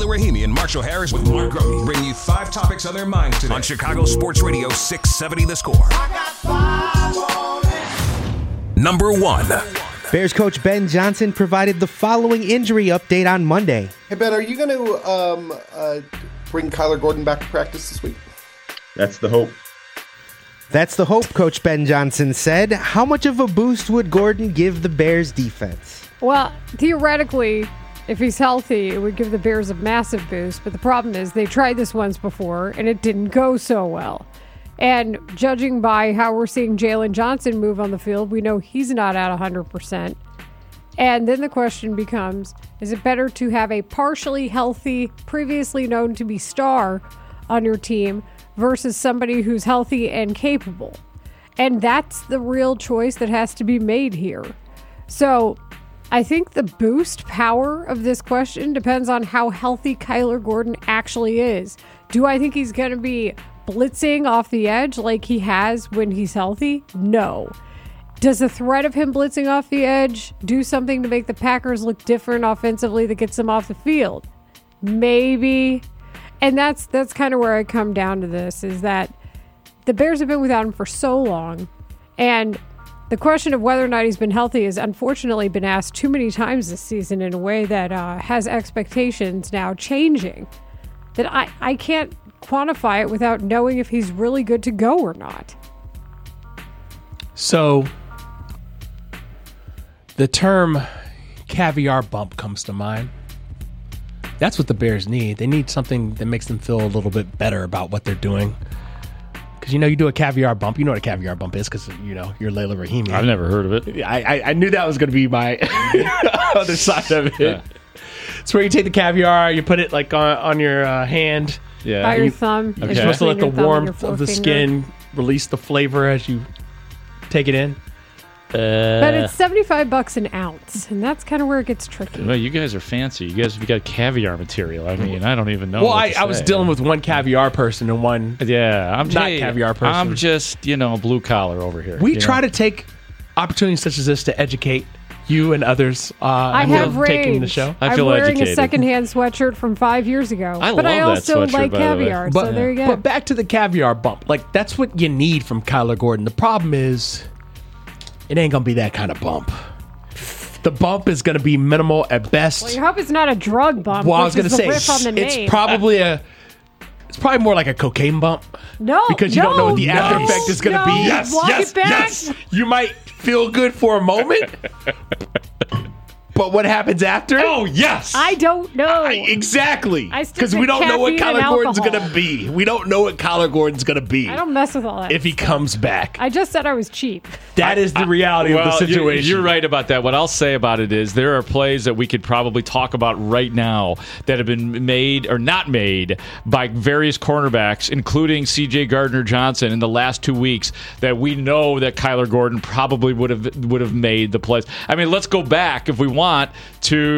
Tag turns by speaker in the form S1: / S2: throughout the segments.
S1: Rahimi and Marshall Harris with Mark Grote bring you 5 topics on their minds today on Chicago Sports Radio 670 The Score. Number 1.
S2: Bears coach Ben Johnson provided the following injury update on Monday.
S3: Hey, Ben, are you going to bring Kyler Gordon back to practice this week?
S4: That's the hope.
S2: That's the hope, Coach Ben Johnson said. How much of a boost would Gordon give the Bears defense?
S5: Well, theoretically, if he's healthy, it would give the Bears a massive boost. But the problem is they tried this once before, and it didn't go so well. And judging by how we're seeing Jalen Johnson move on the field, we know he's not at 100%. And then the question becomes, is it better to have a partially healthy, previously known to be star on your team versus somebody who's healthy and capable? And that's the real choice that has to be made here. So I think the boost power of this question depends on how healthy Kyler Gordon actually is. Do I think he's going to be blitzing off the edge like he has when he's healthy? No. Does the threat of him blitzing off the edge do something to make the Packers look different offensively that gets them off the field? Maybe. And that's kind of where I come down to this, is that the Bears have been without him for so long. And the question of whether or not he's been healthy has unfortunately been asked too many times this season in a way that has expectations now changing. That I can't quantify it without knowing if he's really good to go or not.
S6: So the term caviar bump comes to mind. That's what the Bears need. They need something that makes them feel a little bit better about what they're doing. Because, you do a caviar bump. You know what a caviar bump is because, you're Layla Rahimi.
S7: I've never heard of it.
S6: I knew that was going to be my other side of it. Yeah. It's where you take the caviar, you put it like on your hand.
S7: Yeah.
S5: By your thumb.
S6: You're supposed to let the warmth of the skin release the flavor as you take it in.
S5: But it's $75 an ounce, and that's kind of where it gets tricky.
S7: Well, you guys are fancy. You got caviar material. I mean, I don't even know.
S6: Well, I was dealing with one caviar person and one not caviar person.
S7: I'm just, blue collar over here.
S6: We try to take opportunities such as this to educate you and others.
S5: I have
S6: taking the show.
S7: I feel
S5: I'm wearing
S7: educated.
S5: A secondhand sweatshirt from 5 years ago.
S7: I
S5: but
S7: love
S5: I also
S7: that sweatshirt,
S5: like
S7: by the way.
S5: caviar, so there you go.
S6: But back to the caviar bump. Like, that's what you need from Kyler Gordon. The problem is, it ain't going to be that kind of bump. The bump is going to be minimal at best.
S5: Well, you hope it's not a drug bump.
S6: Well, I was
S5: going to
S6: say, it's probably more like a cocaine bump.
S5: No,
S6: because you don't know what the after effect is going to be.
S5: Yes.
S6: You might feel good for a moment, but what happens after?
S7: Oh, yes.
S5: I don't know.
S6: Exactly.
S5: I still
S6: Because we
S5: think
S6: don't know what
S5: caffeine and
S6: Kyler Gordon's
S5: alcohol.
S6: going to be. We don't know what Kyler Gordon's going to be
S5: I don't mess with all that.
S6: if he comes back.
S5: I just said I was cheap.
S6: That is the reality of the situation.
S7: You're right about that. What I'll say about it is there are plays that we could probably talk about right now that have been made or not made by various cornerbacks, including C.J. Gardner-Johnson in the last 2 weeks, that we know that Kyler Gordon probably would have made the plays. I mean, let's go back if we want to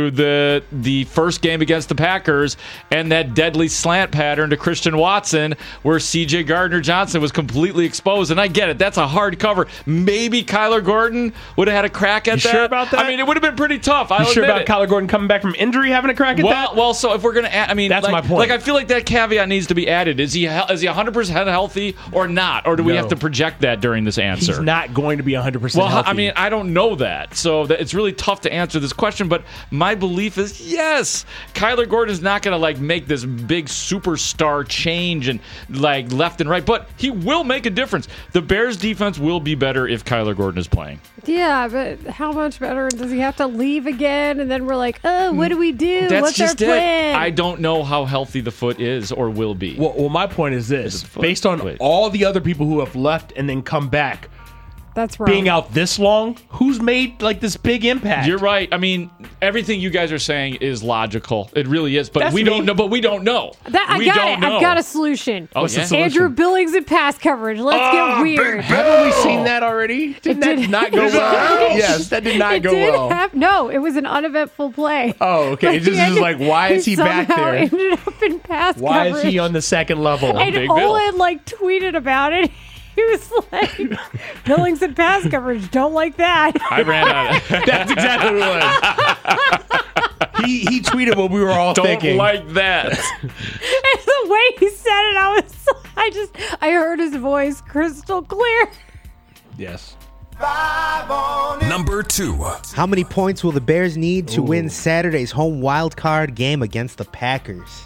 S7: the first game against the Packers and that deadly slant pattern to Christian Watson where C.J. Gardner-Johnson was completely exposed. And I get it. That's a hard cover. Maybe Kyler Gordon would have had a crack at that.
S6: You sure about that?
S7: I mean, it would have been pretty tough.
S6: You sure about Kyler Gordon coming back from injury having a crack at that?
S7: Well, so if we're going to add, I mean,
S6: that's my point.
S7: Like, I feel like that caveat needs to be added. Is he 100% healthy or not? Or do we have to project that during this answer?
S6: He's not going to be 100% healthy.
S7: Well, I mean, I don't know that. So it's really tough to answer this question, but my belief is yes, Kyler Gordon is not going to make this big superstar change and left and right, but he will make a difference. The Bears defense will be better if Kyler Gordon is playing.
S5: Yeah, but how much better? Does he have to leave again? And then we're like, oh, what do we do?
S7: That's
S5: What's
S7: just
S5: our plan?
S7: I don't know how healthy the foot is or will be.
S6: Well, my point is this. Based on all the other people who have left and then come back,
S5: that's right.
S6: Being out this long, who's made this big impact?
S7: You're right. I mean, everything you guys are saying is logical. It really is, but we don't know. But we don't know.
S5: I got it. I've got a solution.
S7: What's the
S6: solution?
S5: Andrew Billings in pass coverage. Let's get weird.
S6: Haven't we seen that already? Did that not go well? Yes, that did not go well.
S5: No, it was an uneventful play.
S6: Oh, okay. It's just why is he back there?
S5: Ended up in pass
S6: why
S5: coverage.
S6: is he on the second level?
S5: And Olin tweeted about it. He was like, Billings and pass coverage, don't like that.
S7: I ran out of
S6: That's exactly what it was. He tweeted what we were all
S7: Don't
S6: thinking.
S7: like that.
S5: And the way he said it, I heard his voice crystal clear.
S6: Yes.
S1: Number 2.
S2: How many points will the Bears need to win Saturday's home wild card game against the Packers?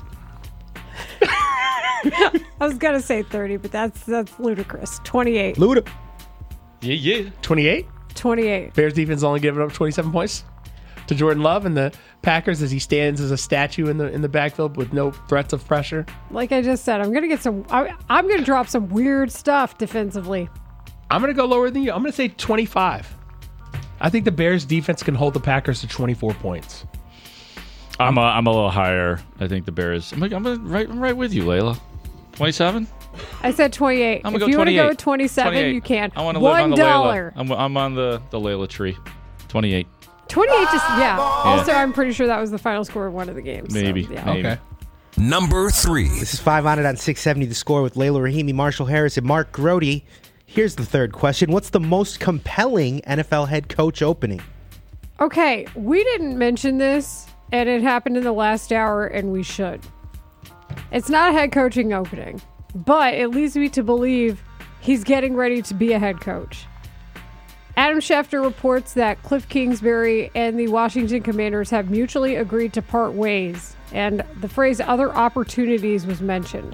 S5: I was gonna say 30, but that's ludicrous. 28.
S2: Luda.
S7: Yeah.
S6: 28.
S5: 28.
S6: Bears defense only giving up 27 points to Jordan Love and the Packers as he stands as a statue in the backfield with no threats of pressure.
S5: Like I just said, I'm gonna drop some weird stuff defensively.
S6: I'm going to go lower than you. I'm going to say 25. I think the Bears defense can hold the Packers to 24 points.
S7: I'm a little higher. I think the Bears. I'm right with you, Layla. 27.
S5: I said 28.
S7: I'm
S5: if
S7: gonna
S5: you
S7: go
S5: want to
S7: 28.
S5: go with 27,
S7: 28.
S5: you can.
S7: I want to live on the
S5: $1.
S7: Layla. I'm on the Layla tree. 28.
S5: 28 just Also, I'm pretty sure that was the final score of one of the games.
S7: Maybe.
S5: So, yeah.
S7: Maybe.
S6: Okay.
S1: Number 3.
S2: This is 5 on it on 670 The Score with Layla Rahimi, Marshall Harris, and Mark Grody. Here's the third question. What's the most compelling NFL head coach opening?
S5: Okay, we didn't mention this, and it happened in the last hour, and we should. It's not a head coaching opening, but it leads me to believe he's getting ready to be a head coach. Adam Schefter reports that Cliff Kingsbury and the Washington Commanders have mutually agreed to part ways, and the phrase other opportunities was mentioned.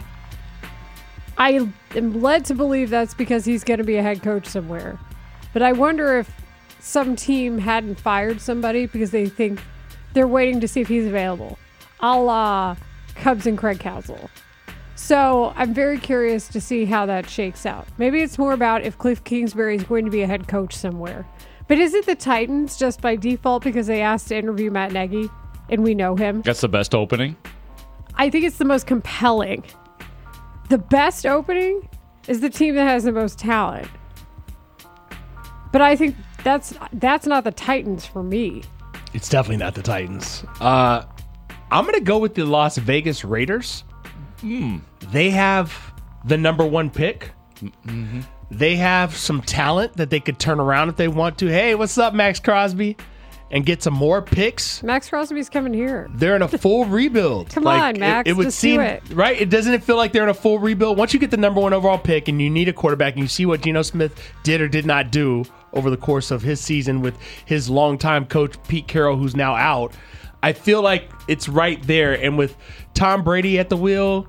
S5: I am led to believe that's because he's going to be a head coach somewhere. But I wonder if some team hadn't fired somebody because they think they're waiting to see if he's available, a la Cubs and Craig Counsell. So I'm very curious to see how that shakes out. Maybe it's more about if Cliff Kingsbury is going to be a head coach somewhere. But is it the Titans just by default because they asked to interview Matt Nagy and we know him?
S7: That's the best opening.
S5: I think it's the most compelling. The best opening is the team that has the most talent. But I think that's not the Titans for me.
S6: It's definitely not the Titans. I'm going to go with the Las Vegas Raiders. They have the number 1 pick. Mm-hmm. They have some talent that they could turn around if they want to. Hey, what's up, Max Crosby? And get some more picks.
S5: Max Crosby's coming here.
S6: They're in a full rebuild.
S5: Come on, Max.
S6: It would
S5: just
S6: seem
S5: do it.
S6: right. Doesn't it feel like they're in a full rebuild? Once you get the number 1 overall pick and you need a quarterback, and you see what Geno Smith did or did not do over the course of his season with his longtime coach Pete Carroll, who's now out, I feel like it's right there. And with Tom Brady at the wheel,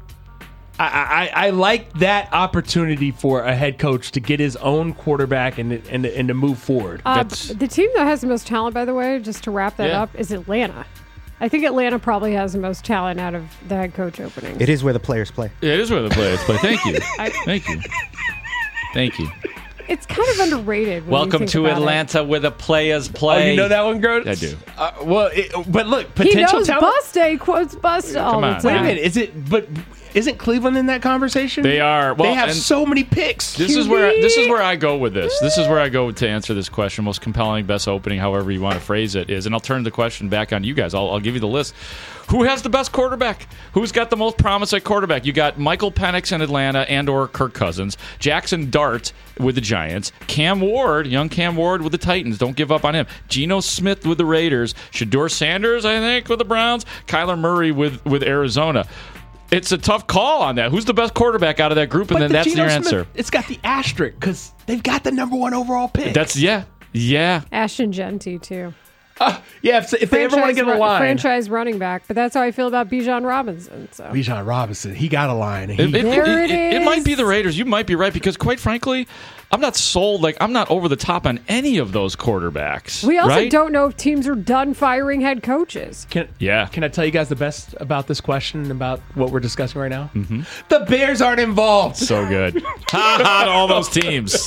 S6: I like that opportunity for a head coach to get his own quarterback and to move forward.
S5: The team that has the most talent, by the way, just to wrap that up, is Atlanta. I think Atlanta probably has the most talent out of the head coach opening.
S2: It is where the players play.
S7: Yeah, it is where the players play. Thank you. Thank you.
S5: It's kind of underrated. When
S7: Welcome
S5: you think
S7: to
S5: about
S7: Atlanta, where the players play.
S6: Oh, you know that one, Grote?
S7: I do.
S6: But look,
S5: He
S6: potential
S5: knows
S6: talent.
S5: bust day quotes bust all the
S7: on,
S5: time.
S6: Wait a minute, but isn't Cleveland in that conversation?
S7: They are. Well,
S6: they have
S7: and
S6: so many picks.
S7: This is where I go with this. This is where I go to answer this question. Most compelling, best opening, however you want to phrase it, is, and I'll turn the question back on you guys. I'll give you the list. Who has the best quarterback? Who's got the most promise at quarterback? You got Michael Penix in Atlanta and/or Kirk Cousins, Jackson Dart with the Giants, young Cam Ward with the Titans. Don't give up on him. Geno Smith with the Raiders, Shedeur Sanders, I think, with the Browns, Kyler Murray with Arizona. It's a tough call on that. Who's the best quarterback out of that group? And then that's your answer.
S6: It's got the asterisk because they've got the number 1 overall pick.
S7: Yeah.
S5: Ashton Genty, too.
S6: If they ever want to get a line.
S5: Franchise running back, but that's how I feel about Bijan Robinson. So.
S6: Bijan Robinson, he got a line.
S7: It might be the Raiders. You might be right because, quite frankly, I'm not sold. Like, I'm not over the top on any of those quarterbacks.
S5: We also
S7: right?
S5: don't know if teams are done firing head coaches.
S6: Can I tell you guys the best about this question, about what we're discussing right now? Mm-hmm. The Bears aren't involved.
S7: So good. Ha to all those teams.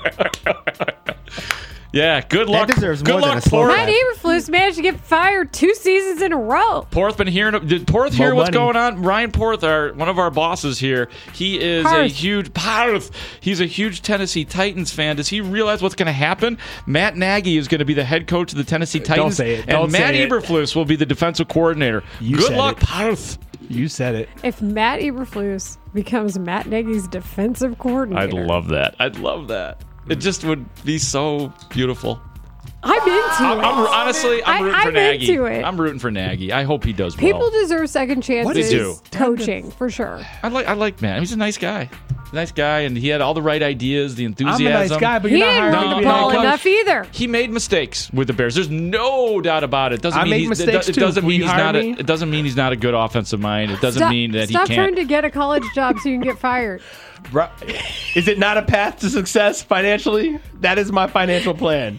S7: Yeah, good luck.
S2: That deserves
S7: good
S2: more
S7: luck,
S2: than a slow
S7: Porth.
S5: Matt Eberflus managed to get fired 2 seasons in a row.
S7: Porth been hearing. Did Porth hear what's
S6: money.
S7: going on? Ryan Porth, one of our bosses here, he is a huge He's a huge Tennessee Titans fan. Does he realize what's going to happen? Matt Nagy is going to be the head coach of the Tennessee Titans.
S6: Don't say it.
S7: And Matt Eberflus will be the defensive coordinator. Good luck, Porth.
S6: You said it.
S5: If Matt Eberflus becomes Matt Nagy's defensive coordinator,
S7: I'd love that. It just would be so beautiful.
S5: I'm into it.
S7: Honestly, I'm rooting for
S5: I'm
S7: Nagy.
S5: into it.
S7: I'm rooting for Nagy. I hope he does well.
S5: People deserve second chances.
S7: They do.
S5: Coaching for sure.
S7: I like Matt. He's a nice guy. Nice guy, and he had all the right ideas, the
S6: I'm
S7: enthusiasm.
S6: a nice guy, but
S5: He
S6: you're not
S5: didn't
S6: hiring me to
S5: run
S6: be
S5: the
S6: a head
S5: ball
S6: coach.
S5: enough either.
S7: He made mistakes with the Bears. There's no doubt about it.
S6: I make mistakes
S7: it
S6: too.
S7: doesn't
S6: Will
S7: mean
S6: you
S7: he's
S6: hire
S7: not.
S6: me?
S7: It doesn't mean he's not a good offensive mind. It doesn't mean that he
S5: Stop
S7: can't.
S5: trying to get a college job so you can get fired.
S6: Bro, is it not a path to success financially? That is my financial plan.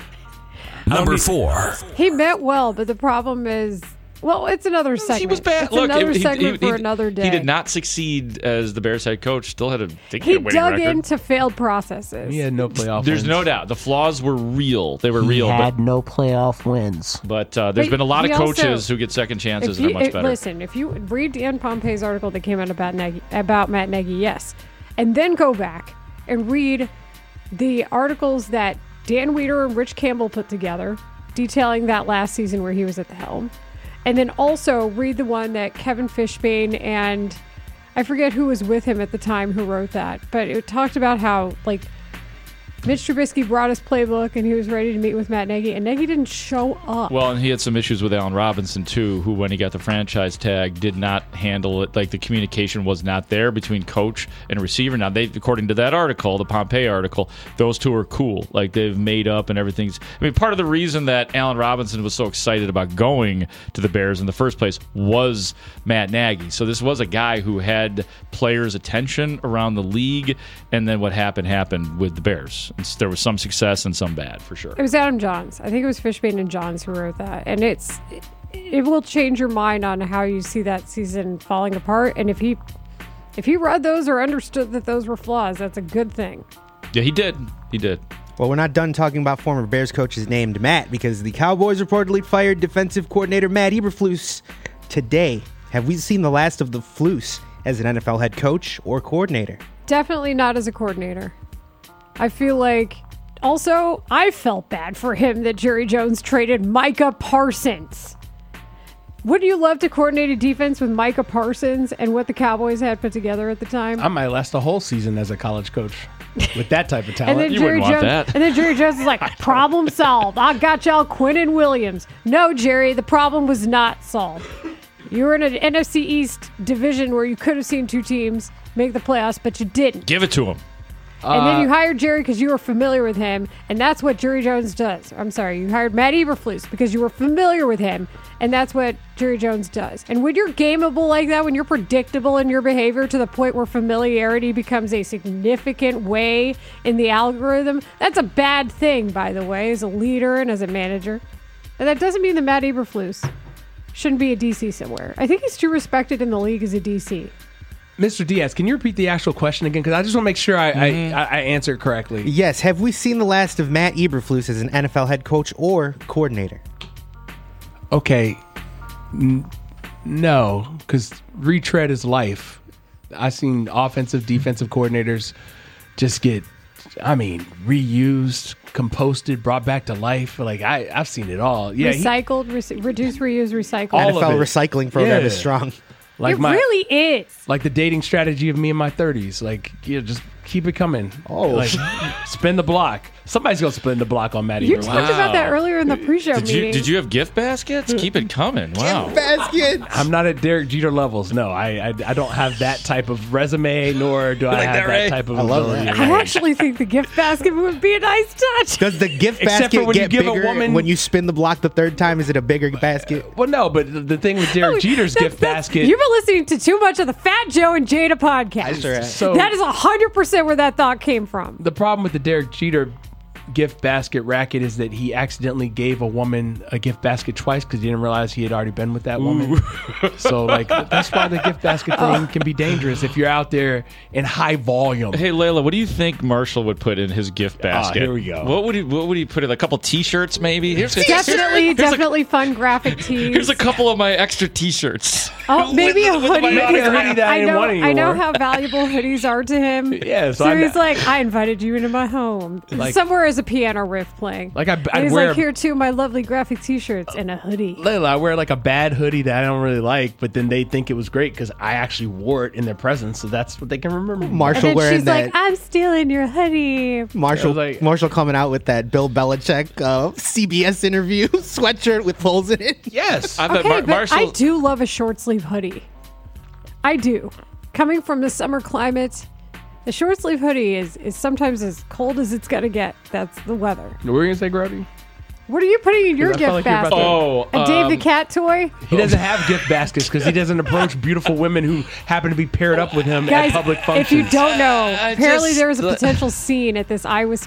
S1: Number 4.
S5: He meant well, but the problem is, well, it's another segment.
S7: He was bad.
S5: It's
S7: Look,
S5: another
S7: he-
S5: segment
S7: he-
S5: for another day.
S7: He did not succeed as the Bears head coach. Still had a
S5: He
S7: winning
S5: dug
S7: record.
S5: into failed processes.
S6: He had no playoff
S7: There's
S6: wins.
S7: no doubt the flaws were real. They were real.
S4: no playoff wins.
S7: But there's
S5: But
S7: been a lot of
S5: he also-
S7: coaches who get second chances
S5: If
S7: and
S5: you,
S7: are much better.
S5: Listen, if you read Dan Pompei's article that came out about Matt Nagy, yes, and then go back and read the articles that Dan Weeder and Rich Campbell put together detailing that last season where he was at the helm, and then also read the one that Kevin Fishbane and I forget who was with him at the time who wrote that, but it talked about how like Mitch Trubisky brought his playbook and he was ready to meet with Matt Nagy, and Nagy didn't show up.
S7: Well, and he had some issues with Allen Robinson, too, who, when he got the franchise tag, did not handle it. Like, the communication was not there between coach and receiver. Now, according to that article, the Pompei article, those two are cool. Like, they've made up and everything's... I mean, part of the reason that Allen Robinson was so excited about going to the Bears in the first place was Matt Nagy. So this was a guy who had players' attention around the league, and then what happened with the Bears. There was some success and some bad, for sure.
S5: It was Adam Johns. I think it was Fishbane and Johns who wrote that. And it will change your mind on how you see that season falling apart. And if he read those or understood that those were flaws, that's a good thing.
S7: Yeah, he did. He did.
S2: Well, we're not done talking about former Bears coaches named Matt because the Cowboys reportedly fired defensive coordinator Matt Eberflus today. Have we seen the last of the Flus as an NFL head coach or coordinator?
S5: Definitely not as a coordinator. I feel like... Also, I felt bad for him that Jerry Jones traded Micah Parsons. Wouldn't you love to coordinate a defense with Micah Parsons and what the Cowboys had put together at the time?
S6: I might last a whole season as a college coach with that type of
S5: And
S6: talent.
S5: then
S7: You
S5: Jerry
S7: wouldn't want
S5: Jones,
S7: that.
S5: and then Jerry Jones is like, problem solved. I got y'all Quinnen Williams. No, Jerry, the problem was not solved. You were in an NFC East division where you could have seen two teams make the playoffs, but you didn't.
S7: Give it to him.
S5: And then you hired Jerry because you were familiar with him, and that's what Jerry Jones does. I'm sorry, you hired Matt Eberflus because you were familiar with him, and that's what Jerry Jones does. And when you're gameable like that, when you're predictable in your behavior to the point where familiarity becomes a significant way in the algorithm, that's a bad thing, by the way, as a leader and as a manager. And that doesn't mean that Matt Eberflus shouldn't be a DC somewhere. I think he's too respected in the league as a DC.
S6: Mr. Diaz, can you repeat the actual question again? Because I just want to make sure I answer it correctly.
S2: Yes, have we seen the last of Matt Eberflus as an NFL head coach or coordinator?
S6: Okay. No, because retread is life. I've seen offensive, defensive coordinators just get, reused, composted, brought back to life. Like, I've seen it all. Yeah,
S5: Recycled, reduce, reuse, recycle.
S6: All of
S2: NFL
S6: it.
S2: recycling program
S6: Yeah.
S2: is strong.
S6: like
S5: It really is.
S6: like the dating strategy of me in my 30s. Like, just keep it coming.
S2: Oh.
S6: Like, spin the block. Somebody's going to spin the block on Matty.
S5: You
S6: Eberflus.
S5: talked about that earlier in the pre-show
S7: Did
S5: meeting.
S7: you have gift baskets? Keep it coming. Wow.
S2: Basket.
S6: I'm not at Derek Jeter levels. No, I don't have that type of resume, nor do I
S7: like
S6: have
S7: that,
S6: that
S7: Ray?
S6: type of
S2: I love
S6: ability.
S2: that.
S5: I actually think the gift basket would be a nice touch.
S2: Does the gift
S6: Except for
S2: basket
S6: when you
S2: get
S6: give a
S2: bigger
S6: woman-
S2: when you spin the block the third time? Is it a bigger basket?
S6: Well, no, but the thing with Derek Jeter's gift basket.
S5: You've been listening to too much of the Fat Joe and Jada podcast.
S2: sure have.
S6: So
S5: That is 100% where that thought came from.
S6: the problem with the Derek Jeter gift basket racket is that he accidentally gave a woman a gift basket twice because he didn't realize he had already been with that woman. So, like, that's why the gift basket thing can be dangerous if you're out there in high volume.
S7: Hey Layla, what do you think Marshall would put in his gift basket?
S6: here we go.
S7: What would he put in? A couple T-shirts, maybe?
S5: Definitely fun graphic tees.
S7: Here's a couple of my extra T-shirts.
S5: Oh, maybe a hoodie.
S6: Maybe a hoodie that I didn't want
S5: I know
S6: anymore.
S5: how valuable hoodies are to him.
S6: Yeah, so
S5: so
S6: I'm-
S5: he's like, I invited you into my home.
S6: Like-
S5: Somewhere as there's a piano riff playing.
S6: Like
S5: and
S6: I'd
S5: he's
S6: wear
S5: like, here too, my lovely graphic T-shirts and a hoodie.
S6: Layla, I wear like a bad hoodie that I don't really like, but then they think it was great because I actually wore it in their presence, so that's what they can remember.
S5: And
S2: Marshall
S5: then
S2: wearing
S5: she's
S2: that.
S5: like, I'm stealing your hoodie.
S2: Marshall,
S6: I was like-
S2: Marshall coming out with that Bill Belichick CBS interview sweatshirt with holes in it.
S6: Yes.
S7: I bet
S5: Okay, but
S7: Marshall.
S5: I do love a short sleeve hoodie. I do. Coming from the summer climate, the short sleeve hoodie is sometimes as cold as it's gonna get. That's the weather.
S6: What were you going to say, Grody?
S5: What are you putting in your
S6: I felt
S5: gift
S6: like you were about
S5: basket?
S6: to-
S7: Oh,
S5: a Dave the Cat toy?
S6: He doesn't have gift baskets because he doesn't approach beautiful women who happen to be paired up with him
S5: Guys,
S6: at public functions.
S5: if you don't know, apparently
S7: just-
S5: there was a potential scene at this Illinois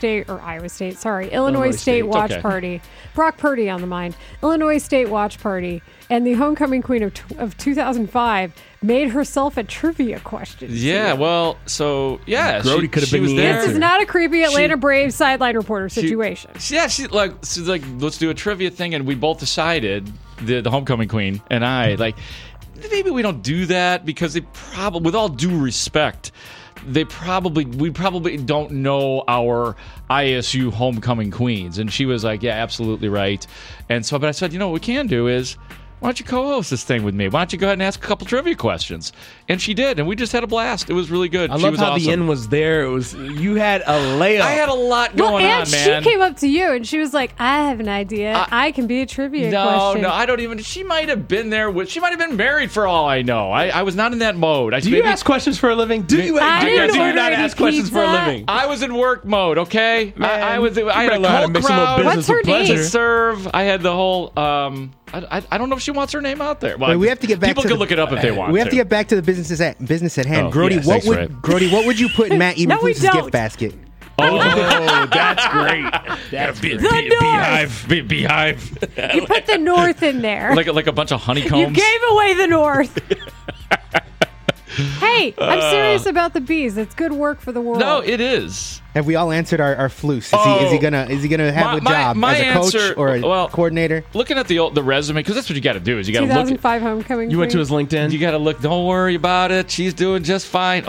S5: State watch
S7: okay.
S5: party. Brock Purdy on the mind. Illinois State watch party. And the homecoming queen of 2005 made herself a trivia question.
S7: Yeah, well, so yeah,
S6: Grody could have
S7: she
S6: been
S7: was
S6: the
S7: there.
S5: This
S6: answer.
S5: is not a creepy Atlanta Braves sideline reporter situation.
S7: She's like, let's do a trivia thing, and we both decided, the homecoming queen and I, like, maybe we don't do that because they probably, with all due respect, we probably don't know our ISU homecoming queens. And she was like, yeah, absolutely right. And so, but I said, what we can do is, why don't you co-host this thing with me? Why don't you go ahead and ask a couple trivia questions? And she did, and we just had a blast. It was really good.
S6: I
S7: She
S6: love
S7: was
S6: how
S7: awesome.
S6: the end was there. It was you had a layup.
S7: I had a lot
S5: Well,
S7: going
S5: and
S7: on, man.
S5: she came up to you and she was like, I have an idea. I can be a trivia question.
S7: No, I don't even. She might have been there with. She might have been married for all I know. I was not in that mode.
S6: Do you ask questions for a living? Do you
S5: I didn't
S6: do you
S5: order
S6: not
S5: any
S6: ask questions for a
S5: pizza.
S6: living?
S7: I was in work mode. Okay,
S6: Man,
S7: I was.
S6: you
S7: I had
S6: better
S7: a
S6: learn how to
S7: cold
S6: mix a little
S7: crowd.
S6: business
S5: What's her
S6: with
S5: name?
S6: pleasure.
S7: to serve. I had the whole. I don't know if she wants her name out there. Well,
S2: Wait, we have to get back
S7: People
S2: to
S7: can
S2: the-
S7: look it up if they want.
S2: We have to get back to the business at hand.
S7: Oh,
S2: Grody,
S7: yes,
S2: what
S7: thanks,
S2: would
S7: Ray.
S2: Grody, what would you put in Matt
S5: No, we
S2: Eberflus's
S5: don't.
S2: gift basket?
S6: Oh, that's great. That's great.
S7: beehive.
S5: You put the North in there.
S7: like a bunch of honeycombs.
S5: You gave away the North. Hey, I'm serious about the bees. It's good work for the world.
S7: No, it is.
S2: Have we all answered our floose? Is he gonna have a job
S7: my
S2: as a coach
S7: answer-
S2: or a
S7: well,
S2: coordinator?
S7: Looking at the resume, because that's what you got to do. Is you got to look.
S5: 2005 homecoming.
S6: You went to
S5: queen.
S6: his LinkedIn.
S7: You got to look. Don't worry about it. She's doing just fine.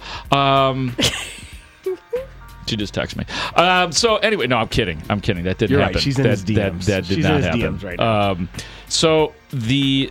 S7: She just texted me. So anyway, no, I'm kidding. That didn't
S6: You're
S7: happen.
S6: right. She's in his DMs.
S7: That did
S6: She's
S7: not
S6: in his
S7: happen.
S6: DMs right now.
S7: So the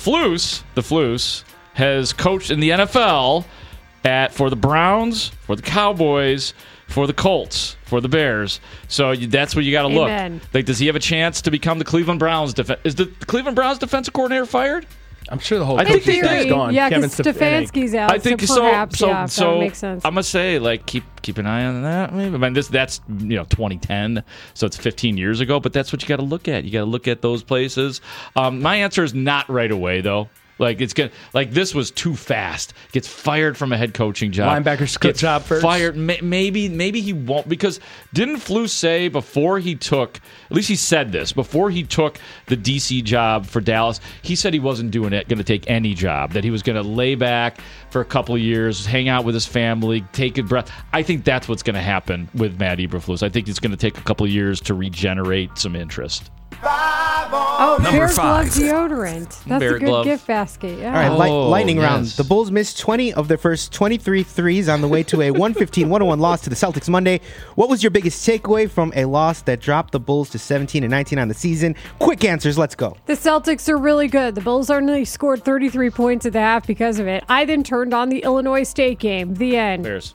S7: Floose has coached in the NFL for the Browns, for the Cowboys, for the Colts, for the Bears. So that's where you got to look.
S5: Amen.
S7: Like, does he have a chance to become the Cleveland Browns? Is the Cleveland Browns defensive coordinator fired?
S6: I'm sure the whole
S7: I
S6: coaching
S7: think
S6: staff's
S5: Theory,
S6: gone.
S5: yeah,
S6: Kevin
S5: because Stefanski's out.
S7: I think
S5: so.
S7: so.
S5: Perhaps, yeah, that
S7: So
S5: would make sense.
S7: I'm gonna say, like, keep an eye on that. Maybe. I mean, that's 2010, so it's 15 years ago. But that's what you got to look at. You got to look at those places. My answer is not right away, though. Like, it's gonna, like, this was too fast. Gets fired from a head coaching job.
S6: Linebacker's
S7: Gets
S6: job first.
S7: Fired. Maybe he won't, because didn't Flus say before he took, at least he said this, before he took the DC job for Dallas, he said he wasn't going to take any job, that he was going to lay back for a couple of years, hang out with his family, take a breath. I think that's what's going to happen with Matt Eberflus. I think it's going to take a couple of years to regenerate some interest.
S5: Oh,
S1: Number
S5: Bear Glove
S1: 5.
S5: deodorant. That's
S7: Bear
S5: a good
S7: Glove.
S5: gift basket. Yeah.
S2: All right, lightning round.
S7: yes.
S2: The Bulls missed 20 of their first 23 threes on the way to a 115-101 loss to the Celtics Monday. What was your biggest takeaway from a loss that dropped the Bulls to 17-19 on the season? Quick answers. Let's go.
S5: The Celtics are really good. The Bulls only scored 33 points at the half because of it. I then turned on the Illinois State game. The end.
S7: Bears.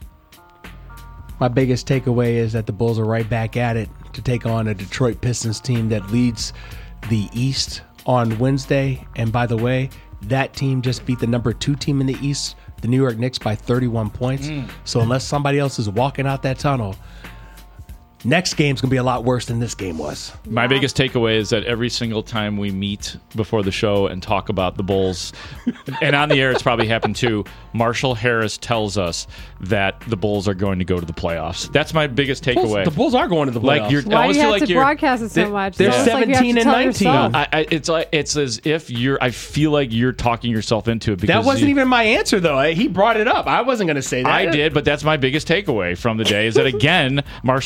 S6: My biggest takeaway is that the Bulls are right back at it to take on a Detroit Pistons team that leads the East on Wednesday. And by the way, that team just beat the number 2 team in the East, the New York Knicks, by 31 points. So unless somebody else is walking out that tunnel, next game's going to be a lot worse than this game was.
S7: My biggest takeaway is that every single time we meet before the show and talk about the Bulls, and on the air it's probably happened too, Marshall Harris tells us that the Bulls are going to go to the playoffs. That's my biggest takeaway.
S6: The Bulls are going to the playoffs.
S7: Like, you're- I
S5: Why do
S7: always
S5: you
S7: feel
S5: have
S7: like
S5: to
S7: you're-
S5: broadcast it so much?
S6: they're
S5: It's almost like you have to
S6: 17 and
S5: tell
S6: 19.
S5: yourself.
S7: It's as if I feel like you're talking yourself into it, because
S6: that wasn't even my answer, though. He brought it up. I wasn't going to say that.
S7: I did, but that's my biggest takeaway from the day, is that, again, Marshall Harris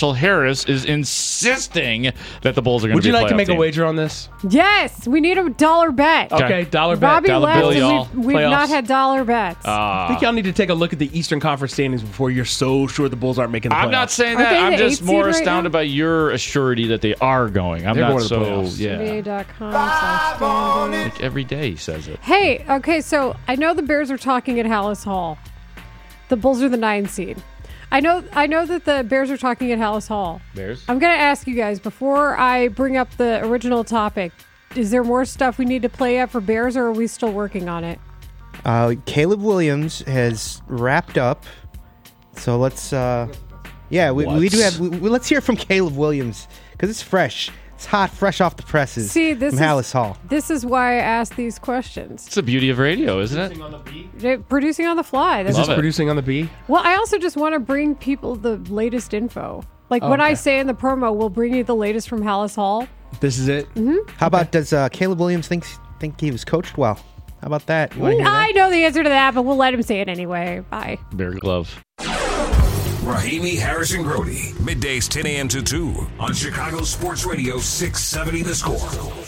S7: Harris is insisting that the Bulls are going
S6: Would
S7: to be
S6: you like to
S7: playoff
S6: make
S7: team.
S6: a wager on this?
S5: Yes, we need a dollar bet.
S6: Okay, dollar bet.
S5: Bobby
S7: dollar
S5: left,
S7: bill,
S5: and
S7: y'all.
S5: we've
S6: Playoffs.
S5: not had dollar bets.
S6: I think y'all need to take a look at the Eastern Conference standings before you're so sure the Bulls aren't making the playoffs.
S7: I'm not saying
S5: Aren't
S7: that.
S5: they
S7: I'm
S5: the
S7: just
S5: 8th
S7: more
S5: seed right
S7: astounded
S5: now?
S7: by your assurity that they are going. I'm
S6: They're
S7: not
S6: going to the
S7: so.
S6: playoffs.
S7: Yeah.
S5: NBA.com/standings.
S7: Like every day he says it.
S5: Hey, okay, so I know the Bears are talking at Hallis Hall. The Bulls are the 9 seed. I know that the Bears are talking at Hallis Hall.
S7: Bears?
S5: I'm going to ask you guys, before I bring up the original topic, is there more stuff we need to play out for Bears, or are we still working on it?
S2: Caleb Williams has wrapped up. So let's, we do have. Let's hear from Caleb Williams because it's fresh. It's hot, fresh off the presses.
S5: See, this
S2: from
S5: is
S2: Hallis Hall.
S5: This is why I ask these questions.
S7: It's the beauty of radio, isn't it?
S5: They're producing on the fly.
S6: Is
S5: That's-
S6: this producing on the B?
S5: Well, I also just want to bring people the latest info. Like when I say in the promo, we'll bring you the latest from Hallis Hall.
S6: This is it?
S2: How about does Caleb Williams think he was coached well? How about that? You wanna hear that?
S5: I know the answer to that, but we'll let him say it anyway. Bye.
S7: Bear glove.
S1: Rahimi, Harrison, Grody. Middays 10 a.m. to 2 on Chicago Sports Radio 670 The Score.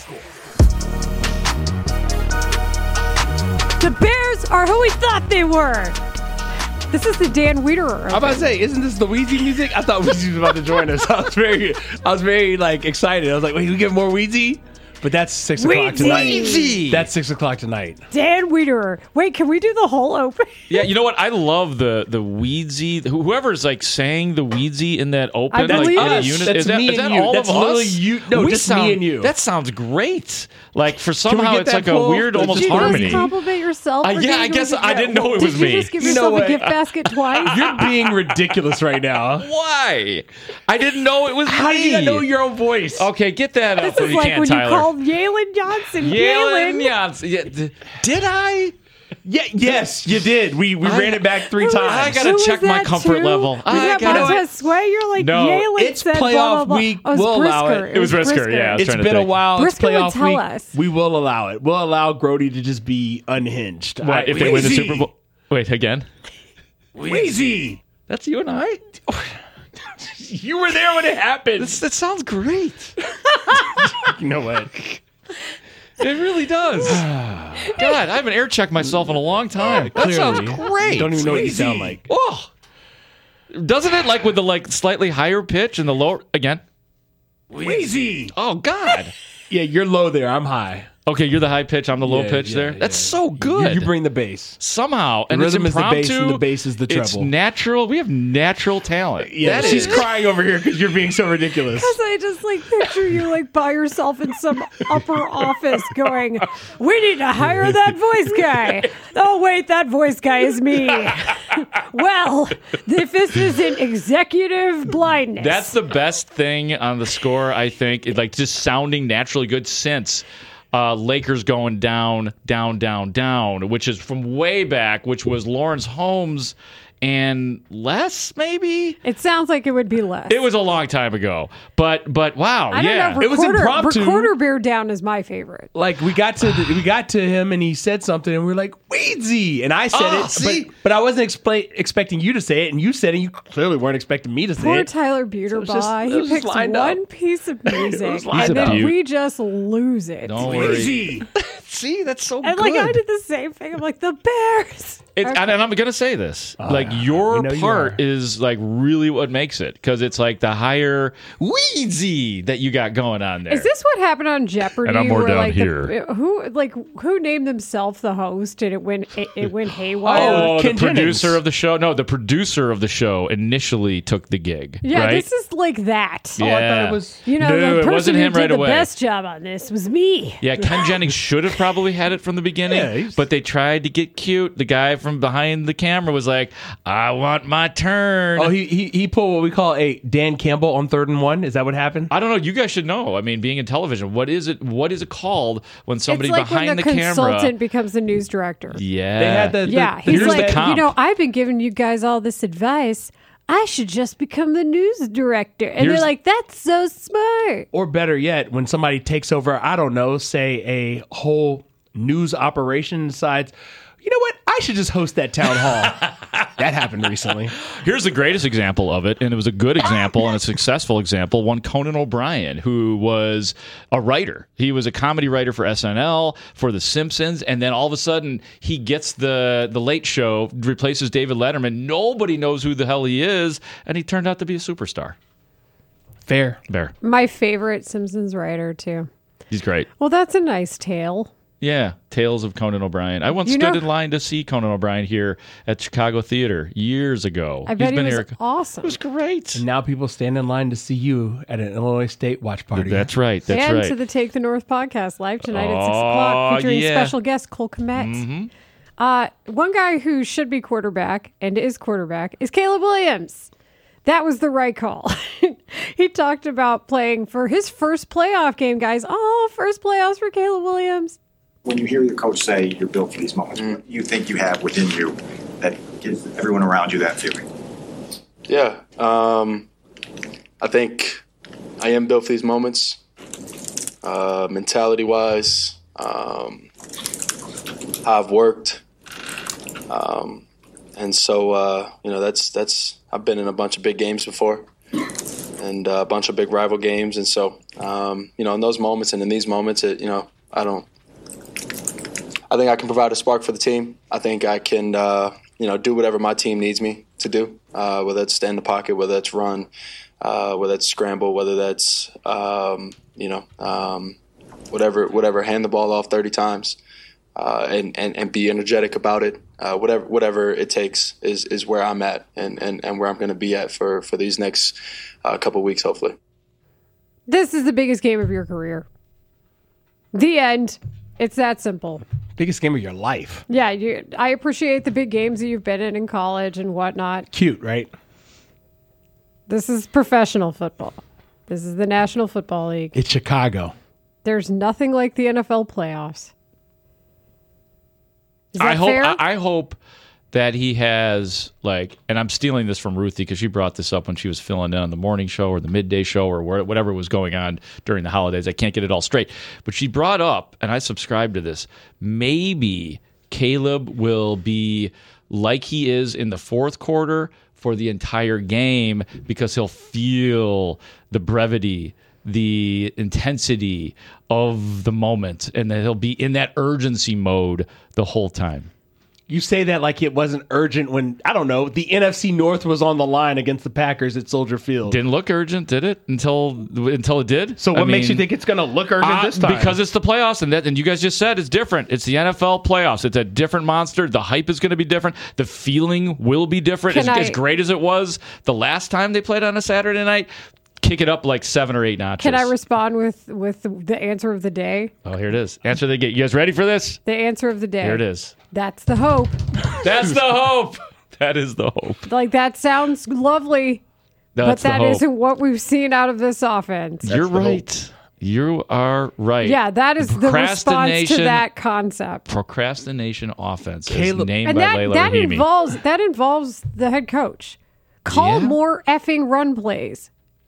S5: The Bears are who we thought they were. This is the Dan Wiederer.
S6: I'm about to say, isn't this the Weezy music? I thought Weezy was about to join us. I was very like excited. I was like, wait, we get more Weezy? But that's 6 o'clock tonight.
S7: Weezy!
S6: That's 6 o'clock tonight.
S5: Dan Wiederer. Wait, can we do the whole open?
S7: Yeah, you know what? I love the Weedsy. Whoever's like saying the Weedsy in that open
S5: I believe
S7: like, in a
S5: us.
S7: unit.
S6: That's
S7: is that,
S6: me
S7: is that
S6: and you.
S7: all
S6: That's
S7: of
S6: literally
S7: us?
S6: you- no, just me and you.
S7: That sounds great. Like for
S6: we
S7: somehow
S6: get
S7: it's
S6: that
S7: like a
S6: poll?
S7: weird almost
S5: Did you
S7: harmony.
S5: just compliment yourself? or
S7: Yeah,
S5: did
S7: I
S5: you
S7: guess
S5: just
S7: I
S5: get-
S7: didn't know it was
S5: Did
S7: me.
S5: you just give
S6: You know
S5: yourself a
S6: what?
S5: gift basket twice?
S6: You're being ridiculous right now.
S7: Why? I didn't know it was
S6: How
S7: me.
S6: do you know your own voice?
S7: Okay, get that up
S5: This
S7: when
S5: is
S7: you
S5: like
S7: can,
S5: when
S7: Tyler.
S5: you called Yalen Johnson.
S7: Yalen Janssen. Yeah, did I?
S6: Yeah, yes, you did. We ran it back 3 times.
S7: I gotta
S5: Who was
S7: check my
S5: that
S7: comfort
S5: too?
S7: level.
S5: Was
S7: I
S5: that
S7: gotta-
S5: Montez Sway? You're like,
S7: No,
S5: Yalen
S6: it's
S5: said
S6: playoff
S5: blah, blah, blah.
S6: week.
S5: Oh, it was
S6: We'll allow
S5: Brisker.
S6: it.
S7: It was Brisker, yeah. I was
S6: It's
S7: trying to
S6: been a
S7: think.
S6: while.
S5: Brisker
S6: It's
S5: would
S6: playoff
S5: tell
S6: week.
S5: us.
S6: We will allow it. We'll allow Grody to just be unhinged.
S7: What, if they win the
S6: Weezy.
S7: Super Bowl? Wait, again?
S6: Weezy.
S7: That's you and I?
S6: You were there when it happened.
S7: That sounds great.
S6: You know what?
S7: It really does. God, I haven't air checked myself in a long time. That
S6: Clearly.
S7: sounds great.
S6: Don't even know what you sound like.
S7: Oh. Doesn't it like with the like slightly higher pitch and the lower again?
S6: Weezy.
S7: Oh God.
S6: Yeah, you're low there. I'm high.
S7: Okay, you're the high pitch. I'm the low
S6: Yeah,
S7: pitch
S6: yeah,
S7: there.
S6: yeah.
S7: That's so good.
S6: You bring the bass.
S7: Somehow, and
S6: rhythm
S7: it's
S6: is the bass
S7: impromptu.
S6: and the bass is the
S7: It's
S6: treble.
S7: natural. We have natural talent.
S6: Yeah,
S7: That
S6: she's
S7: is-
S6: crying over here because you're being so ridiculous.
S5: Because I just like picture you like by yourself in some upper office going, we need to hire that voice guy. Oh, wait, that voice guy is me. Well, if this isn't executive blindness.
S7: That's the best thing on the score, I think. Like just sounding naturally good since Lakers going down, down, down, down, which is from way back, which was Lawrence Holmes and less, maybe?
S5: It sounds like it would be less.
S7: It was a long time ago. But wow,
S5: I don't
S7: yeah.
S5: know.
S6: It was impromptu.
S5: Recorder Bear Down is my favorite.
S6: Like we got to him and he said something and we were like Weezy and I said
S7: see?
S6: but I wasn't expecting you to say it and you said it. And you clearly weren't expecting me to say
S5: Poor
S6: it.
S5: Tyler
S6: it was just-
S5: Buterbaugh.
S6: it
S5: He
S6: was just
S5: picks
S6: lined
S5: one
S6: up.
S5: piece of music,
S6: was lined
S5: and then
S7: up.
S5: we just lose it.
S7: Don't worry.
S6: Weezy.
S7: See, that's so
S5: And
S7: good.
S5: like I did the same thing. I'm like the Bears.
S7: And I'm going to say this. Like, your
S6: we know you
S7: part
S6: are.
S7: is, like, really what makes it. Because it's, like, the higher Weezy that you got going on there.
S5: Is this what happened on Jeopardy?
S7: And I'm more
S5: where,
S7: down
S5: like,
S7: here.
S5: Who named themselves the host and it went haywire?
S7: Oh, the
S6: Ken
S7: producer
S6: Jennings.
S7: of the show? No, the producer of the show initially took the gig.
S5: Yeah,
S7: right?
S5: this is like that.
S7: Yeah.
S6: I thought it was
S5: You know,
S7: No,
S5: the
S7: it
S5: person
S7: wasn't
S5: who
S7: him
S5: did
S7: right
S5: the
S7: away.
S5: best job on this was me.
S7: Yeah, Ken Jennings should have probably had it from the beginning,
S6: Yeah, he's-
S7: but they tried to get cute. The guy from behind the camera was like, I want my turn.
S6: Oh, he pulled what we call a Dan Campbell on 3rd and 1. Is that what happened?
S7: I don't know. You guys should know. I mean, being in television, what is it called when somebody
S5: It's like
S7: behind
S5: when
S7: the
S5: the consultant
S7: camera?
S5: becomes the news director.
S7: Yeah.
S6: They had the
S5: Yeah,
S6: the-
S5: he's
S7: here's the
S5: like,
S7: comp.
S5: I've been giving you guys all this advice. I should just become the news director. And
S7: Here's-
S5: they're like, that's so smart.
S6: or better yet, when somebody takes over, I don't know, say a whole news operation, decides, you know what, I should just host that town hall. That happened recently.
S7: Here's the greatest example of it, and it was a good example and a successful example. One Conan O'Brien, who was a writer. He was a comedy writer for SNL, for The Simpsons, and then all of a sudden he gets the Late Show, replaces David Letterman. Nobody knows who the hell he is, and he turned out to be a superstar.
S6: Fair.
S5: My favorite Simpsons writer, too.
S7: He's great.
S5: Well, that's a nice tale.
S7: Yeah, Tales of Conan O'Brien. I once stood in line to see Conan O'Brien here at Chicago Theater years ago.
S5: I bet
S7: He's been
S5: he was
S7: here.
S5: awesome.
S7: It was great.
S6: And now people stand in line to see you at an Illinois State watch party.
S7: That's right. That's
S5: and
S7: right.
S5: to the Take the North podcast live tonight at 6 o'clock, featuring special guest Cole Kmet.
S7: Mm-hmm.
S5: One guy who should be quarterback and is quarterback is Caleb Williams. That was the right call. He talked about playing for his first playoff game, guys. Oh, first playoffs for Caleb Williams.
S8: When you hear your coach say you're built for these moments, what do you think you have within you that gives everyone around you that feeling?
S9: Yeah, I think I am built for these moments, mentality-wise, how I've worked, and so that's I've been in a bunch of big games before, and a bunch of big rival games, and so in those moments and in these moments, I think I can provide a spark for the team. I think I can, do whatever my team needs me to do, whether that's stay in the pocket, whether that's run, whether that's scramble, whether that's, whatever, hand the ball off 30 times and be energetic about it. Whatever it takes is where I'm at and where I'm going to be at for these next couple weeks, hopefully.
S5: This is the biggest game of your career. The end. It's that simple.
S6: Biggest game of your life.
S5: Yeah, I appreciate the big games that you've been in college and whatnot.
S6: Cute, right?
S5: This is professional football. This is the National Football League.
S6: It's Chicago.
S5: There's nothing like the NFL playoffs. Is that fair?
S7: I hope that he has, and I'm stealing this from Ruthie because she brought this up when she was filling in on the morning show or the midday show or whatever was going on during the holidays. I can't get it all straight. But she brought up, and I subscribe to this, maybe Caleb will be like he is in the fourth quarter for the entire game because he'll feel the brevity, the intensity of the moment, and that he'll be in that urgency mode the whole time.
S6: You say that like it wasn't urgent when, I don't know, the NFC North was on the line against the Packers at Soldier Field.
S7: Didn't look urgent, did it? Until it did?
S6: So what makes you think it's going to look urgent this time?
S7: Because it's the playoffs, and you guys just said it's different. It's the NFL playoffs. It's a different monster. The hype is going to be different. The feeling will be different. As great as it was the last time they played on a Saturday night, kick it up like 7 or 8 notches.
S5: Can I respond with the answer of the day?
S7: Oh, here it is. Answer of the day. You guys ready for this?
S5: The answer of the day.
S7: Here it is.
S5: That's the hope.
S7: That's the hope. That is the hope.
S5: That sounds lovely, but that isn't what we've seen out of this offense.
S7: You're right. You are right.
S5: Yeah, that is the response to that concept.
S7: Procrastination offense,
S6: Caleb,
S7: named
S5: and
S7: by Layla Rahimi.
S5: That involves the head coach. Call more effing run plays.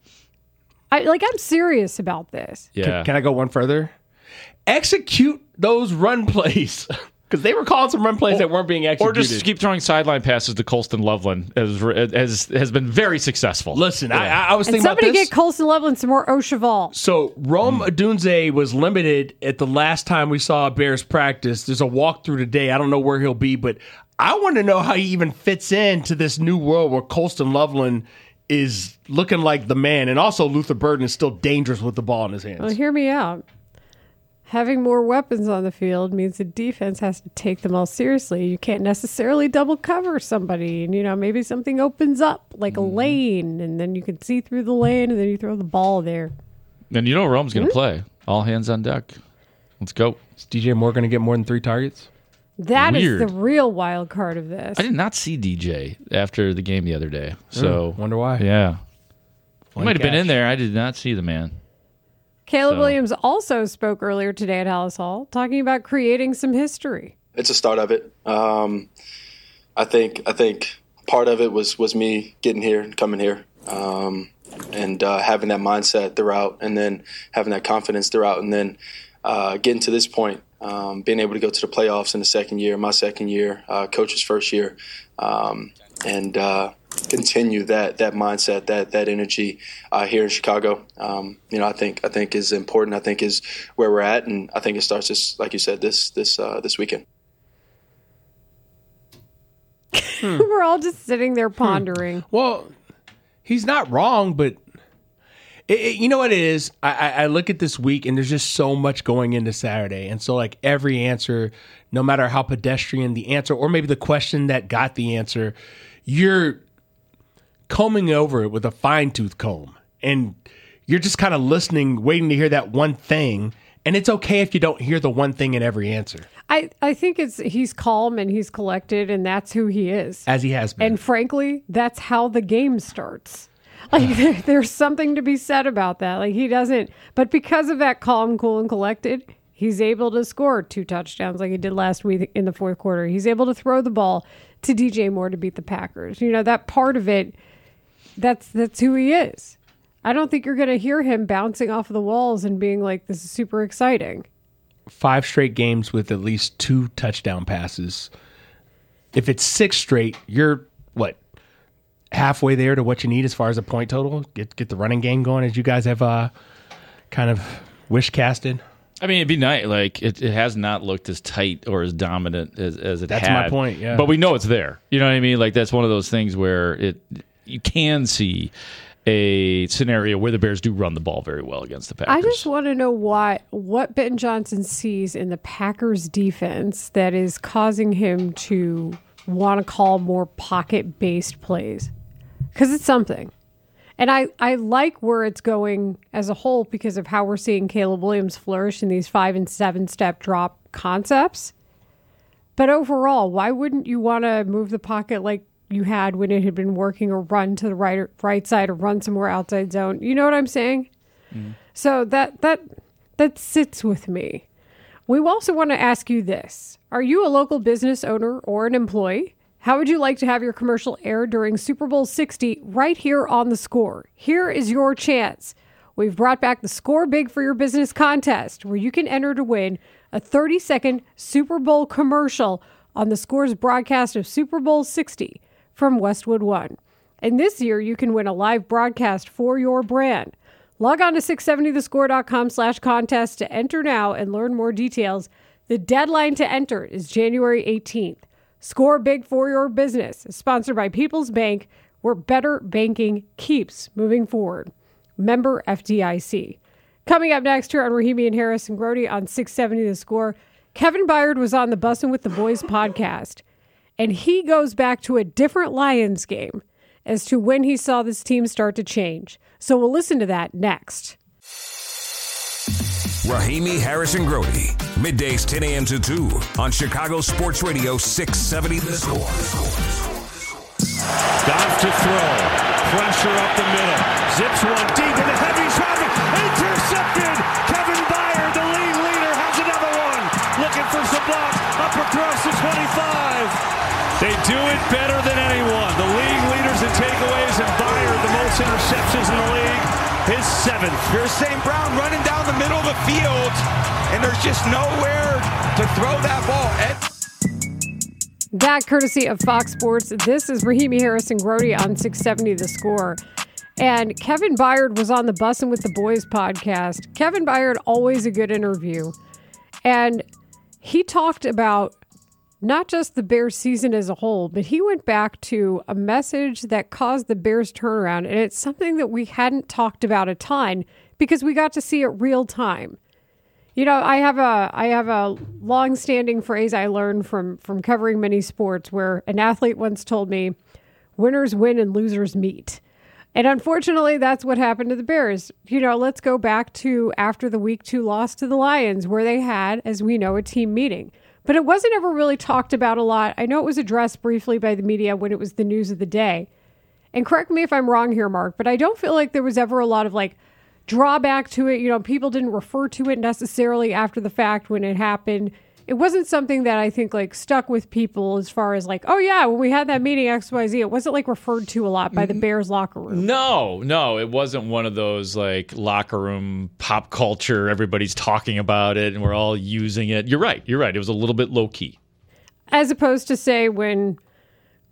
S5: I'm serious about this.
S7: Yeah.
S6: Can I go one further? Execute those run plays. Because they were calling some run plays that weren't being executed.
S7: Or just keep throwing sideline passes to Colston Loveland, has been very successful.
S6: Listen, I was thinking about
S5: this. Somebody
S6: this.
S5: get Colston Loveland some more Ocheval.
S6: So Rome Odunze was limited at the last time we saw Bears practice. There's a walkthrough today. I don't know where he'll be, but I want to know how he even fits into this new world where Colston Loveland is looking like the man. And also Luther Burden is still dangerous with the ball in his hands.
S5: Well, hear me out. Having more weapons on the field means the defense has to take them all seriously. You can't necessarily double cover somebody. And, maybe something opens up like a lane, and then you can see through the lane, and then you throw the ball there.
S7: And Rome's going to play. All hands on deck. Let's go.
S6: Is DJ Moore going to get more than 3 targets?
S5: That is the real wild card of this.
S7: I did not see DJ after the game the other day. So
S6: wonder why.
S7: Yeah. He might have been in there. I did not see the man.
S5: Caleb Williams also spoke earlier today at Hallis Hall, talking about creating some history.
S9: It's a start of it. I think part of it was me getting here and coming here, and having that mindset throughout, and then having that confidence throughout, and then getting to this point, being able to go to the playoffs in the second year, my second year, coach's first year. continue that mindset, that energy here in Chicago. I think is important. I think is where we're at, and I think it starts just like you said this weekend.
S5: We're all just sitting there pondering.
S6: Well, he's not wrong, but you know what it is? I look at this week, and there's just so much going into Saturday. And so, like, every answer, no matter how pedestrian the answer, or maybe the question that got the answer, you're combing over it with a fine-tooth comb. And you're just kind of listening, waiting to hear that one thing. And it's okay if you don't hear the one thing in every answer.
S5: I think he's calm and he's collected, and that's who he is.
S6: As he has been.
S5: And frankly, that's how the game starts. Like, there's something to be said about that. Like, he doesn't, but because of that calm, cool, and collected, he's able to score 2 touchdowns like he did last week in the fourth quarter. He's able to throw the ball to DJ Moore to beat the Packers. You know, that part of it, that's who he is. I don't think you're going to hear him bouncing off of the walls and being like, this is super exciting.
S6: 5 straight games with at least 2 touchdown passes. If it's 6 straight, you're, halfway there to what you need as far as a point total? Get the running game going, as you guys have kind of wish-casted?
S7: I mean, it'd be nice. Like, it has not looked as tight or as dominant as it had.
S6: That's my point, yeah.
S7: But we know it's there. You know what I mean? Like, that's one of those things where you can see a scenario where the Bears do run the ball very well against the Packers.
S5: I just want to know what Ben Johnson sees in the Packers defense that is causing him to want to call more pocket-based plays. Because it's something. And I like where it's going as a whole because of how we're seeing Caleb Williams flourish in these 5- and 7-step drop concepts. But overall, why wouldn't you want to move the pocket like you had when it had been working, or run to the right side, or run some more outside zone? You know what I'm saying? So that sits with me. We also want to ask you this. Are you a local business owner or an employee? How would you like to have your commercial aired during Super Bowl 60 right here on The Score? Here is your chance. We've brought back the Score Big for Your Business contest, where you can enter to win a 30-second Super Bowl commercial on The Score's broadcast of Super Bowl 60 from Westwood One. And this year, you can win a live broadcast for your brand. Log on to 670thescore.com/contest to enter now and learn more details. The deadline to enter is January 18th. Score Big for Your Business is sponsored by People's Bank, where better banking keeps moving forward. Member FDIC. Coming up next here on Rahimi and Harris and Grody on 670 The Score, Kevin Byard was on the Bussin' with the Boys podcast, and he goes back to a different Lions game as to when he saw this team start to change. So we'll listen to that next.
S1: Rahimi, Harris, and Grody. Middays 10 a.m. to 2 on Chicago Sports Radio 670 The Score.
S10: Goff to throw. Pressure up the middle. Zips one deep into heavy traffic. Intercepted. Kevin Byard, the league leader, has another one. Looking for some blocks. Up across the 25. They do it better than anyone. The league leaders in takeaways, and Byard, the most interceptions in the league, his 7th.
S11: Here's St. Brown running down the middle of the field, and there's just nowhere to throw that ball.
S5: That courtesy of Fox Sports. This is Rahimi, Harris, and Grody on 670 The Score. And Kevin Byard was on the Bussin' with the Boys podcast. Kevin Byard, always a good interview. And he talked about not just the Bears season as a whole, but he went back to a message that caused the Bears turnaround. And it's something that we hadn't talked about a ton because we got to see it real time. You know, I have a long-standing phrase I learned from covering many sports where an athlete once told me, winners win and losers meet. And unfortunately, that's what happened to the Bears. You know, let's go back to after the Week 2 loss to the Lions, where they had, as we know, a team meeting. But it wasn't ever really talked about a lot. I know it was addressed briefly by the media when it was the news of the day. And correct me if I'm wrong here, Mark, but I don't feel like there was ever a lot of drawback to it. You know, people didn't refer to it necessarily after the fact when it happened. It wasn't something that I think stuck with people as far as oh yeah, when we had that meeting XYZ, it wasn't referred to a lot by the Bears locker room.
S7: No, it wasn't one of those locker room pop culture. Everybody's talking about it and we're all using it. You're right. It was a little bit low key.
S5: As opposed to say when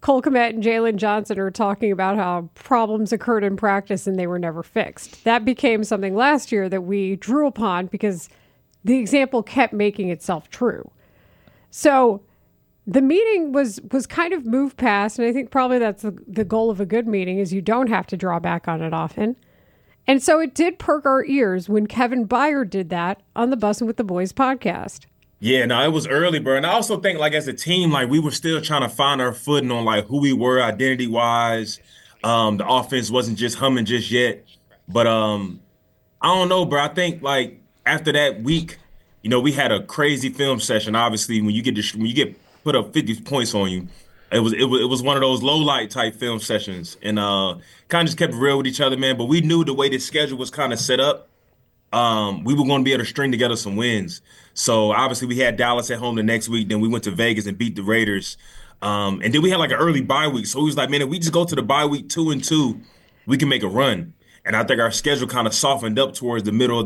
S5: Cole Kmet and Jalen Johnson are talking about how problems occurred in practice and they were never fixed. That became something last year that we drew upon because the example kept making itself true. So the meeting was kind of moved past, and I think probably that's the goal of a good meeting is you don't have to draw back on it often. And so it did perk our ears when Kevin Byard did that on the Bussin' with the Boys podcast.
S12: Yeah, no, it was early, bro. And I also think, like, as a team, like, we were still trying to find our footing on, like, who we were identity-wise. The offense wasn't just humming just yet. But I don't know, bro. I think, like, after that week, you know, we had a crazy film session. Obviously, when you get put up 50 points on you, it was one of those low-light type film sessions. And kind of just kept it real with each other, man. But we knew the way the schedule was kind of set up, we were going to be able to string together some wins. So obviously we had Dallas at home the next week. Then we went to Vegas and beat the Raiders. And then we had like an early bye week. So he was like, man, if we just go to the bye week 2-2, we can make a run. And I think our schedule kind of softened up towards the middle of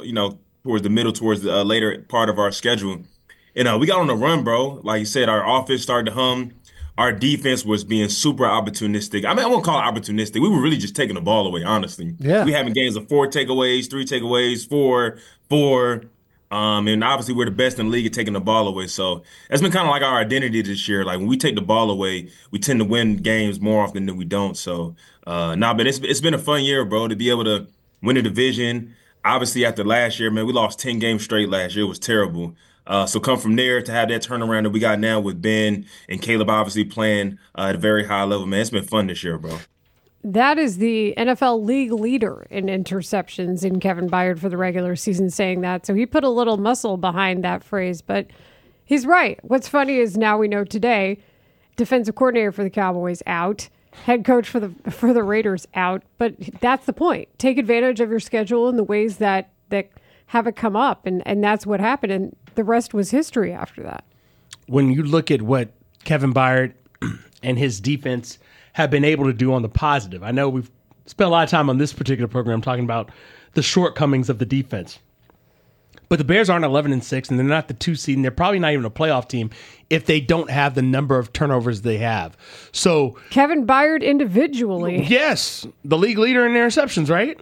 S12: towards the later part of our schedule. And we got on a run, bro. Like you said, our offense started to hum. Our defense was being super opportunistic. I mean, I won't call it opportunistic. We were really just taking the ball away, honestly.
S2: Yeah.
S12: We having games of 4 takeaways, 3 takeaways, 4. And obviously we're the best in the league at taking the ball away. So that's been kind of like our identity this year. Like when we take the ball away, we tend to win games more often than we don't. So, but it's been a fun year, bro, to be able to win a division. Obviously after last year, man, we lost 10 games straight last year. It was terrible. So come from there to have that turnaround that we got now with Ben and Caleb obviously playing at a very high level, man. It's been fun this year, bro.
S5: That is the NFL league leader in interceptions in Kevin Byard for the regular season saying that. So he put a little muscle behind that phrase, but he's right. What's funny is now we know today, defensive coordinator for the Cowboys out, head coach for the Raiders out. But that's the point. Take advantage of your schedule in the ways that have it come up. And that's what happened. And the rest was history after that.
S6: When you look at what Kevin Byard and his defense have been able to do on the positive, I know we've spent a lot of time on this particular program talking about the shortcomings of the defense. But the Bears aren't 11-6, and they're not the 2 seed, and they're probably not even a playoff team if they don't have the number of turnovers they have. So
S5: Kevin Byard individually.
S6: Yes, the league leader in interceptions, right?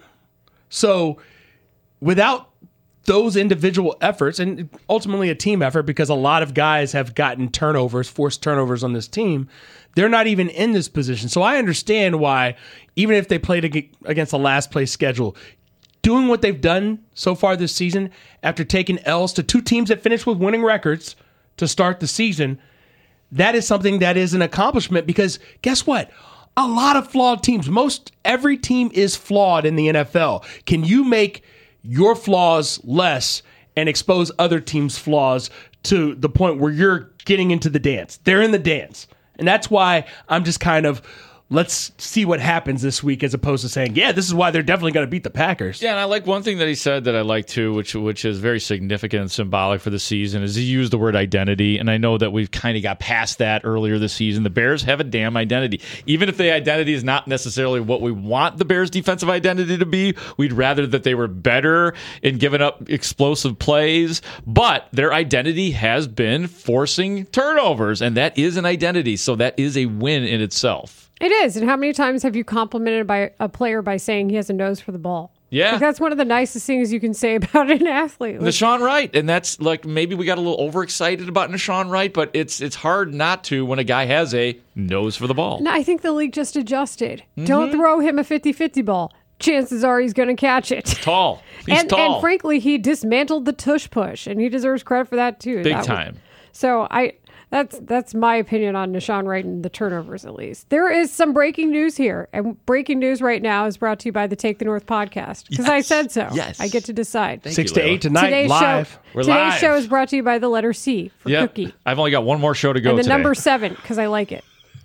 S6: So without those individual efforts, and ultimately a team effort because a lot of guys have gotten forced turnovers on this team, they're not even in this position. So I understand why, even if they played against a last place schedule, doing what they've done so far this season after taking L's to 2 teams that finished with winning records to start the season, that is something that is an accomplishment because guess what? A lot of flawed teams, every team is flawed in the NFL. Can you make your flaws less and expose other teams' flaws to the point where you're getting into the dance? They're in the dance. And that's why I'm just kind of, let's see what happens this week as opposed to saying, yeah, this is why they're definitely going to beat the Packers.
S7: Yeah, and I like one thing that he said that I like too, which is very significant and symbolic for the season, is he used the word identity. And I know that we've kind of got past that earlier this season. The Bears have a damn identity. Even if the identity is not necessarily what we want the Bears' defensive identity to be, we'd rather that they were better in giving up explosive plays. But their identity has been forcing turnovers, and that is an identity. So that is a win in itself.
S5: It is. And how many times have you complimented by a player by saying he has a nose for the ball?
S7: Yeah.
S5: Like that's one of the nicest things you can say about an athlete.
S7: Nahshon Wright. And that's like, maybe we got a little overexcited about Nahshon Wright, but it's hard not to when a guy has a nose for the ball.
S5: No, I think the league just adjusted. Mm-hmm. Don't throw him a 50-50 ball. Chances are he's going to catch it.
S7: Tall. He's tall.
S5: And frankly, he dismantled the tush push, and he deserves credit for that too.
S7: Big time.
S5: So That's my opinion on Nahshon Wright and the turnovers, at least. There is some breaking news here. And breaking news right now is brought to you by the Take the North podcast. Because I said so.
S7: Yes.
S5: I get to decide.
S6: 6 to 8 tonight, live.
S5: Today's show is brought to you by the letter C for Cookie.
S7: I've only got one more show to go
S5: and the
S7: today.
S5: number 7, because I like it.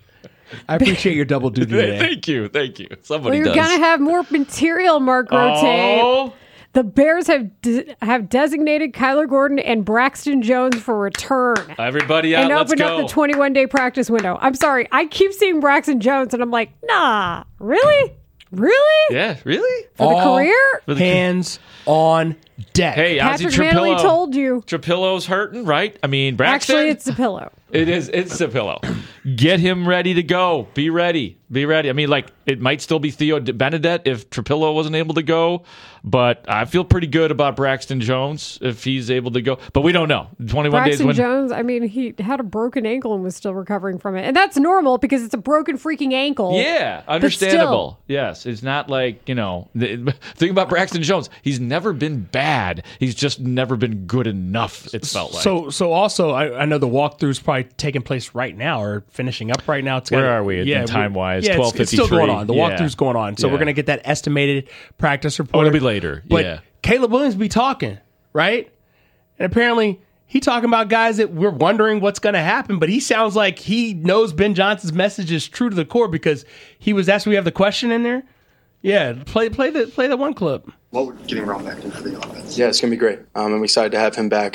S6: I appreciate your double duty today.
S7: Thank you. Somebody
S5: You're
S7: does.
S5: going to have more material, Mark Rotate. The Bears have designated Kyler Gordon and Braxton Jones for return.
S7: Everybody out, let's go.
S5: And opened up the 21-day practice window. I'm sorry. I keep seeing Braxton Jones, and I'm like, nah, really? Really?
S7: Yeah, really?
S5: For the career?
S6: For the hands on deck.
S7: Hey,
S5: Patrick Manley told you.
S7: Trapillo's hurting, right? I mean, Braxton.
S5: Actually, it's a pillow.
S7: It's a pillow. Get him ready to go. Be ready. Be ready. I mean, like, it might still be Theo Benedette if Trapillo wasn't able to go, but I feel pretty good about Braxton Jones if he's able to go. But we don't know. 21 days.
S5: Braxton Jones, I mean, he had a broken ankle and was still recovering from it. And that's normal because it's a broken freaking ankle.
S7: Yeah, understandable. Yes, it's not like, the thing about Braxton Jones, he's never been bad. He's just never been good enough, it felt like.
S6: So also, I know the walkthrough's probably taking place right now or finishing up right now.
S7: Where are we time-wise?
S6: Yeah,
S7: 12:53.
S6: it's still going on. The walkthrough's going on. So we're going to get that estimated practice report.
S7: It'll be later.
S6: But Caleb Williams be talking, right? And apparently he talking about guys that we're wondering what's going to happen, but he sounds like he knows Ben Johnson's message is true to the core because he was asked, we have the question in there. Yeah, play the one clip.
S8: What would getting Rome back do for the offense?
S9: Yeah, it's going to be great. I'm excited to have him back.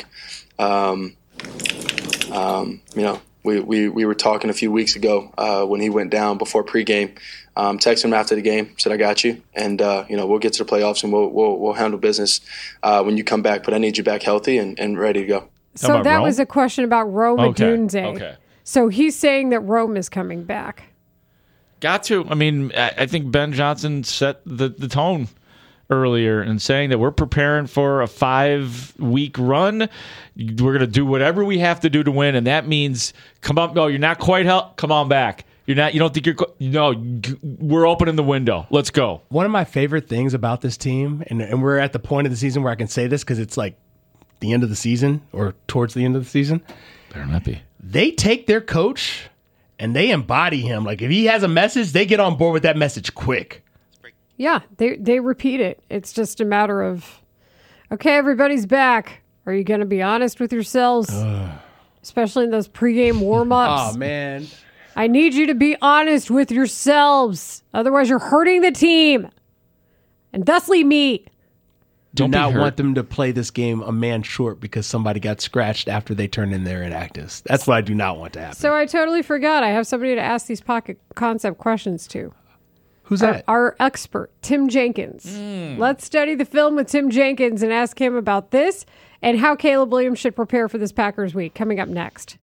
S9: We were talking a few weeks ago when he went down before pregame. Texted him after the game, said, I got you. And, we'll get to the playoffs and we'll handle business when you come back. But I need you back healthy and ready to go.
S5: So that was a question about Rome Odunze.
S7: Okay.
S5: So he's saying that Rome is coming back.
S7: Got to. I mean, I think Ben Johnson set the tone earlier in saying that we're preparing for a 5-week run. We're going to do whatever we have to do to win, and that means come on. No, you're not quite come on back. You're not. You don't think you're. No, we're opening the window. Let's go.
S6: One of my favorite things about this team, and we're at the point of the season where I can say this because it's like the end of the season or towards the end of the season.
S7: Better not be.
S6: They take their coach and they embody him. Like if he has a message, they get on board with that message quick.
S5: Yeah, they repeat it. It's just a matter of, okay, everybody's back. Are you going to be honest with yourselves? Especially in those pregame warm-ups.
S6: Oh, man.
S5: I need you to be honest with yourselves. Otherwise, you're hurting the team. And thusly me.
S6: Do not want them to play this game a man short because somebody got scratched after they turned in their inactives. That's what I do not want to happen.
S5: So I totally forgot. I have somebody to ask these pocket concept questions to.
S6: Who's that?
S5: Our expert, Tim Jenkins. Let's study the film with Tim Jenkins and ask him about this and how Caleb Williams should prepare for this Packers week. Coming up next.